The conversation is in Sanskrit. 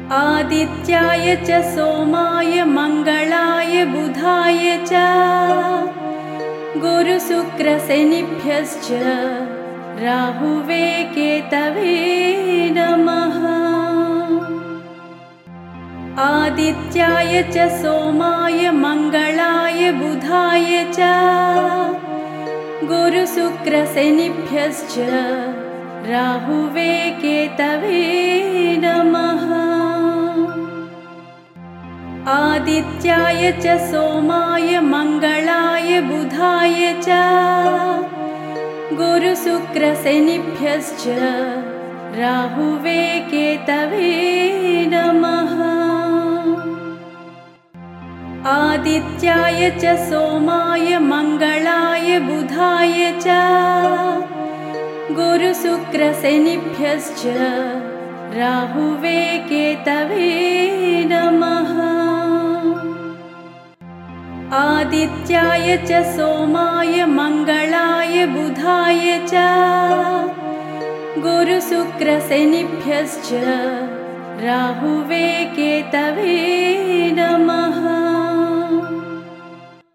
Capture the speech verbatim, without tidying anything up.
आदित्याय च सोमाय मंगलाय बुधाय च गुरुशुक्रशनिभ्यश्च राहुवे केतवे नमः। आदित्याय च सोमाय मंगलाय बुधाय च गुरुशुक्रशनिभ्यश्च राहुवे केतवे नमः। आदित्याय च सोमाय मंगलाय बुधाय च गुरुशुक्रशनिभ्यश्च राहुवे केतवे नमः। आदित्याय च सोमाय मंगलाय बुधाय च गुरुशुक्रशनिभ्यश्च राहुवे केतवे नमः। आदित्याय च सोमाय मंगलाय बुधाय च गुरुशुक्रशनिभ्यश्च राहुवे